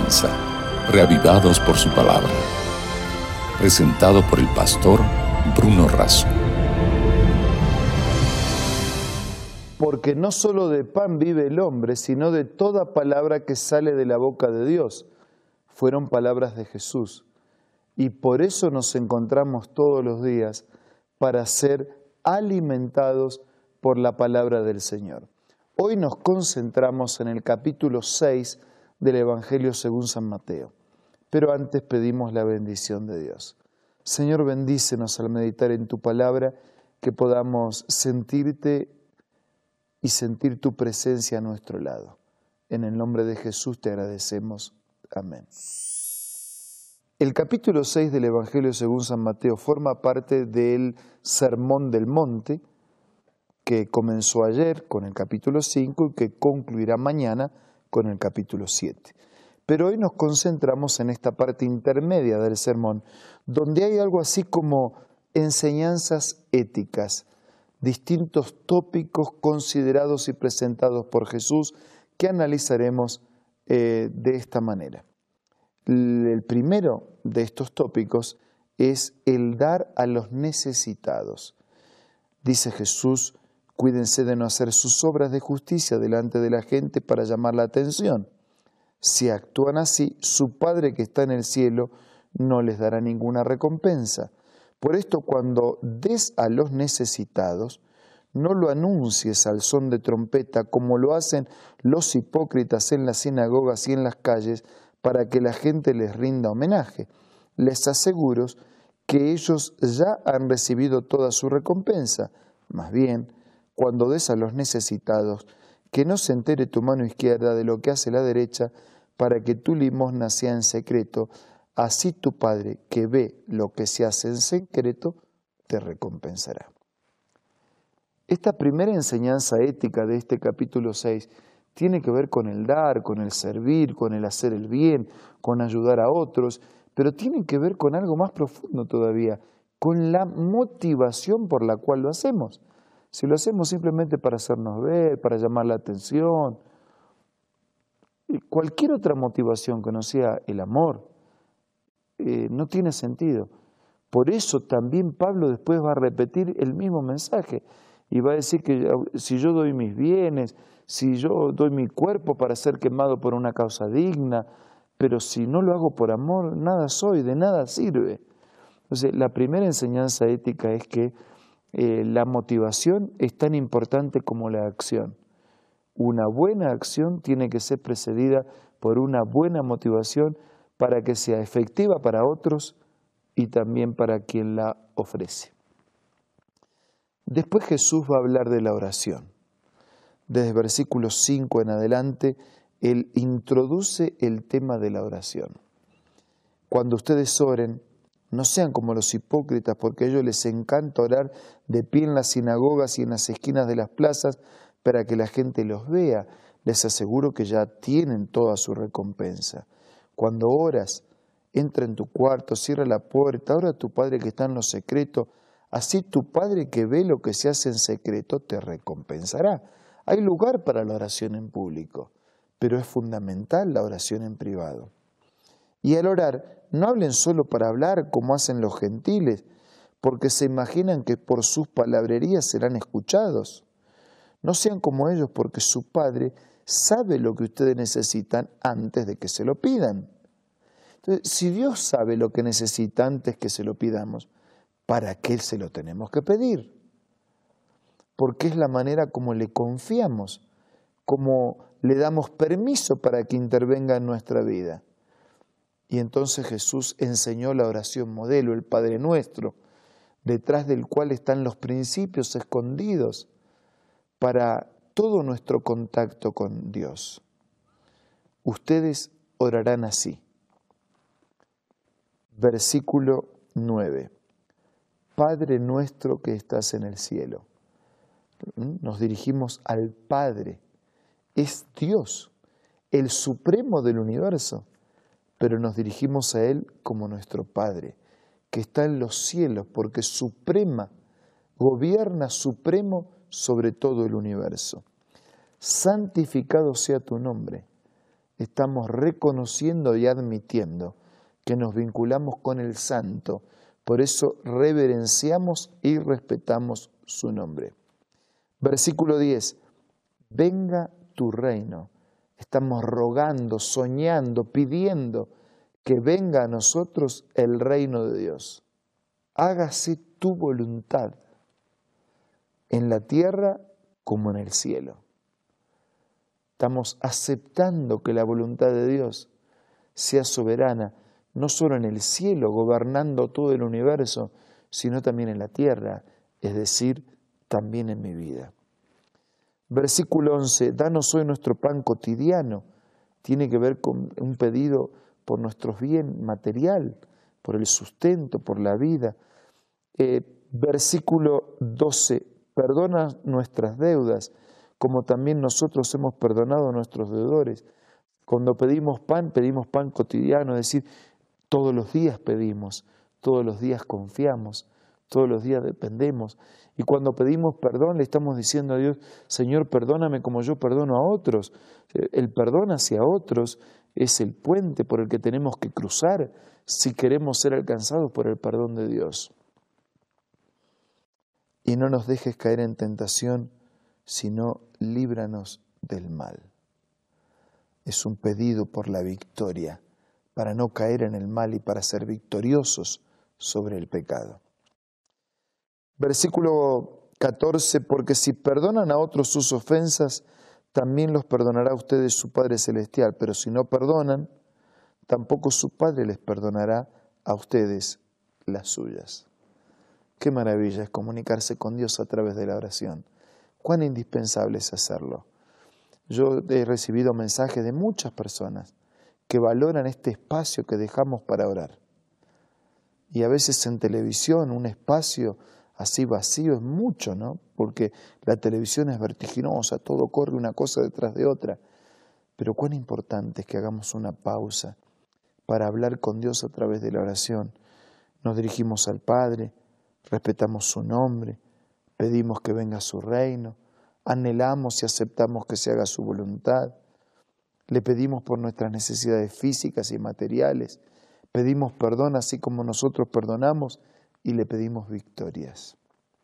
comienza, reavivados por su palabra. Presentado por el pastor Bruno Razo. Porque no solo de pan vive el hombre, sino de toda palabra que sale de la boca de Dios. Fueron palabras de Jesús. Y por eso nos encontramos todos los días para ser alimentados por la palabra del Señor. Hoy nos concentramos en el capítulo 6 del Evangelio según San Mateo. Pero antes pedimos la bendición de Dios. Señor, bendícenos al meditar en tu palabra, que podamos sentirte y sentir tu presencia a nuestro lado. En el nombre de Jesús te agradecemos. Amén. El capítulo 6 del Evangelio según San Mateo forma parte del Sermón del Monte, que comenzó ayer con el capítulo 5 y que concluirá mañana con el capítulo 7. Pero hoy nos concentramos en esta parte intermedia del sermón, donde hay algo así como enseñanzas éticas, distintos tópicos considerados y presentados por Jesús que analizaremos de esta manera. El primero de estos tópicos es el dar a los necesitados. Dice Jesús: cuídense de no hacer sus obras de justicia delante de la gente para llamar la atención. Si actúan así, su Padre que está en el cielo no les dará ninguna recompensa. Por esto, cuando des a los necesitados, no lo anuncies al son de trompeta como lo hacen los hipócritas en las sinagogas y en las calles para que la gente les rinda homenaje. Les aseguro que ellos ya han recibido toda su recompensa. Más bien, cuando des a los necesitados, que no se entere tu mano izquierda de lo que hace la derecha, para que tu limosna sea en secreto, así tu Padre, que ve lo que se hace en secreto, te recompensará. Esta primera enseñanza ética de este capítulo 6 tiene que ver con el dar, con el servir, con el hacer el bien, con ayudar a otros, pero tiene que ver con algo más profundo todavía, con la motivación por la cual lo hacemos. Si lo hacemos simplemente para hacernos ver, para llamar la atención, cualquier otra motivación que no sea el amor, no tiene sentido. Por eso también Pablo después va a repetir el mismo mensaje y va a decir que si yo doy mis bienes, si yo doy mi cuerpo para ser quemado por una causa digna, pero si no lo hago por amor, nada soy, de nada sirve. Entonces, la primera enseñanza ética es que la motivación es tan importante como la acción. Una buena acción tiene que ser precedida por una buena motivación para que sea efectiva para otros y también para quien la ofrece. Después Jesús va a hablar de la oración. Desde versículos 5 en adelante, Él introduce el tema de la oración. Cuando ustedes oren, no sean como los hipócritas, porque a ellos les encanta orar de pie en las sinagogas y en las esquinas de las plazas para que la gente los vea. Les aseguro que ya tienen toda su recompensa. Cuando oras, entra en tu cuarto, cierra la puerta, ora a tu Padre que está en lo secreto. Así tu Padre que ve lo que se hace en secreto te recompensará. Hay lugar para la oración en público, pero es fundamental la oración en privado. Y al orar, no hablen solo para hablar como hacen los gentiles, porque se imaginan que por sus palabrerías serán escuchados. No sean como ellos, porque su Padre sabe lo que ustedes necesitan antes de que se lo pidan. Entonces, si Dios sabe lo que necesita antes que se lo pidamos, ¿para qué se lo tenemos que pedir? Porque es la manera como le confiamos, como le damos permiso para que intervenga en nuestra vida. Y entonces Jesús enseñó la oración modelo, el Padre Nuestro, detrás del cual están los principios escondidos para todo nuestro contacto con Dios. Ustedes orarán así. Versículo 9. Padre nuestro que estás en el cielo. Nos dirigimos al Padre. Es Dios, el supremo del universo, pero nos dirigimos a Él como nuestro Padre, que está en los cielos, porque gobierna supremo sobre todo el universo. Santificado sea tu nombre. estamos reconociendo y admitiendo que nos vinculamos con el Santo. Por eso reverenciamos y respetamos su nombre. Versículo 10. Venga tu reino. Estamos rogando, soñando, pidiendo que venga a nosotros el reino de Dios. Hágase tu voluntad en la tierra como en el cielo. Estamos aceptando que la voluntad de Dios sea soberana, no solo en el cielo, gobernando todo el universo, sino también en la tierra, es decir, también en mi vida. Versículo 11, danos hoy nuestro pan cotidiano. Tiene que ver con un pedido por nuestro bien material, por el sustento, por la vida. Versículo 12, perdona nuestras deudas, como también nosotros hemos perdonado a nuestros deudores. Cuando pedimos pan cotidiano, es decir, todos los días pedimos, todos los días confiamos, todos los días dependemos. Y cuando pedimos perdón, le estamos diciendo a Dios, Señor, perdóname como yo perdono a otros. El perdón hacia otros es el puente por el que tenemos que cruzar si queremos ser alcanzados por el perdón de Dios. Y no nos dejes caer en tentación, sino líbranos del mal. Es un pedido por la victoria, para no caer en el mal y para ser victoriosos sobre el pecado. Versículo 14, porque si perdonan a otros sus ofensas, también los perdonará a ustedes su Padre Celestial, pero si no perdonan, tampoco su Padre les perdonará a ustedes las suyas. Qué maravilla es comunicarse con Dios a través de la oración. Cuán indispensable es hacerlo. Yo he recibido mensajes de muchas personas que valoran este espacio que dejamos para orar. Y a veces en televisión un espacio así vacío es mucho, ¿no? Porque la televisión es vertiginosa, todo corre una cosa detrás de otra. Pero cuán importante es que hagamos una pausa para hablar con Dios a través de la oración. Nos dirigimos al Padre, respetamos su nombre, pedimos que venga su reino, anhelamos y aceptamos que se haga su voluntad. Le pedimos por nuestras necesidades físicas y materiales, pedimos perdón así como nosotros perdonamos y le pedimos victorias.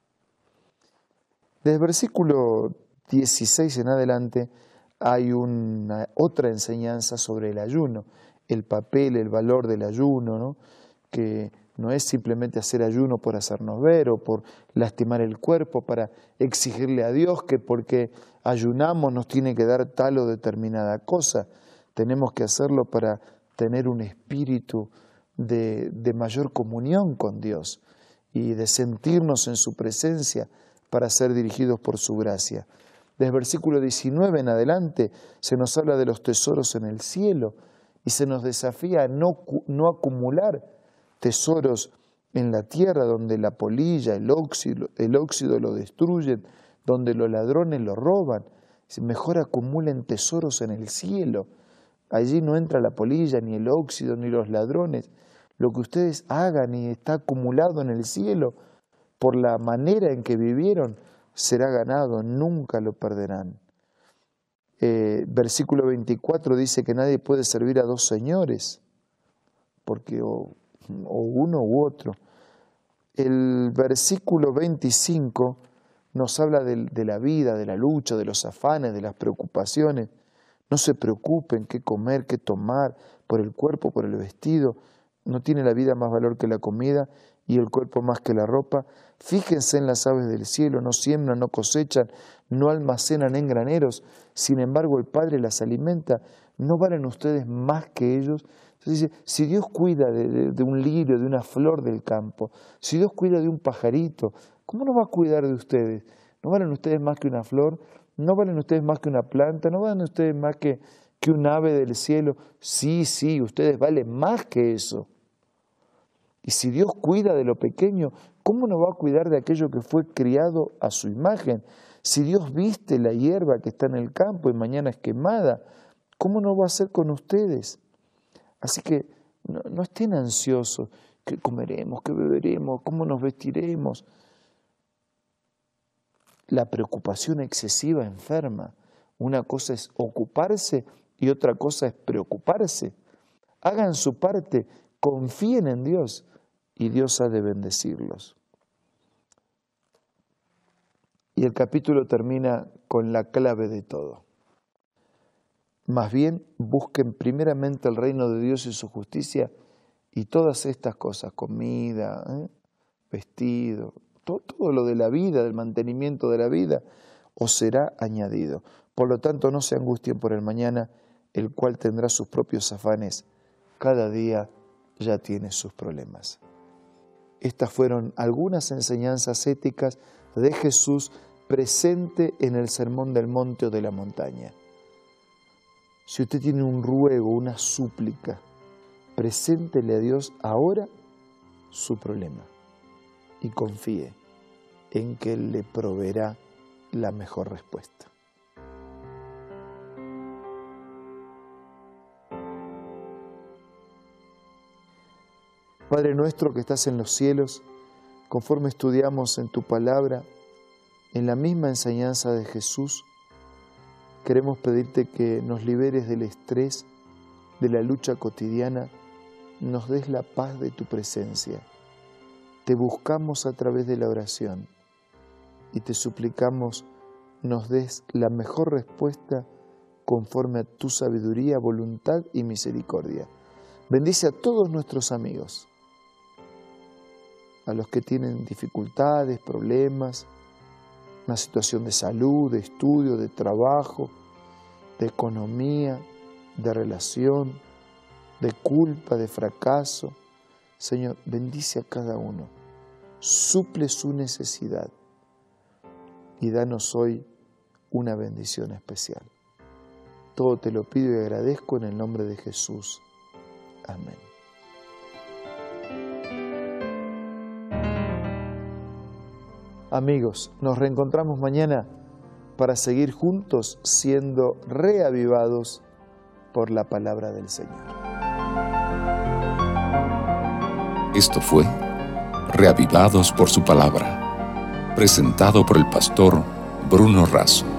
Desde el versículo 16 en adelante hay otra enseñanza sobre el ayuno, el papel, el valor del ayuno, ¿no? Que no es simplemente hacer ayuno por hacernos ver o por lastimar el cuerpo, para exigirle a Dios que porque ayunamos nos tiene que dar tal o determinada cosa. Tenemos que hacerlo para tener un espíritu de mayor comunión con Dios y de sentirnos en su presencia para ser dirigidos por su gracia. Desde el versículo 19 en adelante se nos habla de los tesoros en el cielo y se nos desafía a no acumular tesoros en la tierra donde la polilla, el óxido lo destruyen, donde los ladrones lo roban. Mejor acumulen tesoros en el cielo. Allí no entra la polilla, ni el óxido, ni los ladrones. Lo que ustedes hagan y está acumulado en el cielo, por la manera en que vivieron, será ganado, nunca lo perderán. Versículo 24 dice que nadie puede servir a dos señores, porque o uno u otro. El versículo 25 nos habla de la vida, de la lucha, de los afanes, de las preocupaciones. No se preocupen qué comer, qué tomar, por el cuerpo, por el vestido. No tiene la vida más valor que la comida y el cuerpo más que la ropa. Fíjense en las aves del cielo, no siembran, no cosechan, no almacenan en graneros. Sin embargo, el Padre las alimenta. ¿No valen ustedes más que ellos? Entonces dice, si Dios cuida de un lirio, de una flor del campo, si Dios cuida de un pajarito, ¿cómo no va a cuidar de ustedes? ¿No valen ustedes más que una flor? ¿No valen ustedes más que una planta? ¿No valen ustedes más que un ave del cielo? Sí, ustedes valen más que eso. Y si Dios cuida de lo pequeño, ¿cómo no va a cuidar de aquello que fue criado a su imagen? Si Dios viste la hierba que está en el campo y mañana es quemada, ¿cómo no va a hacer con ustedes? Así que no estén ansiosos, ¿qué comeremos, qué beberemos, cómo nos vestiremos? La preocupación excesiva enferma. Una cosa es ocuparse y otra cosa es preocuparse. Hagan su parte, confíen en Dios y Dios ha de bendecirlos. Y el capítulo termina con la clave de todo. Más bien, busquen primeramente el reino de Dios y su justicia y todas estas cosas, comida, vestido, todo lo de la vida, del mantenimiento de la vida, os será añadido. Por lo tanto, no se angustien por el mañana, el cual tendrá sus propios afanes. Cada día ya tiene sus problemas. Estas fueron algunas enseñanzas éticas de Jesús presente en el Sermón del Monte o de la montaña. Si usted tiene un ruego, una súplica, preséntele a Dios ahora su problema y confíe en que Él le proveerá la mejor respuesta. Padre nuestro que estás en los cielos, conforme estudiamos en tu palabra, en la misma enseñanza de Jesús, queremos pedirte que nos liberes del estrés, de la lucha cotidiana, nos des la paz de tu presencia. Te buscamos a través de la oración y te suplicamos nos des la mejor respuesta conforme a tu sabiduría, voluntad y misericordia. Bendice a todos nuestros amigos, a los que tienen dificultades, problemas, una situación de salud, de estudio, de trabajo, de economía, de relación, de culpa, de fracaso. Señor, bendice a cada uno, suple su necesidad y danos hoy una bendición especial. Todo te lo pido y agradezco en el nombre de Jesús. Amén. Amigos, nos reencontramos mañana para seguir juntos siendo reavivados por la palabra del Señor. Esto fue Reavivados por su palabra, presentado por el pastor Bruno Razo.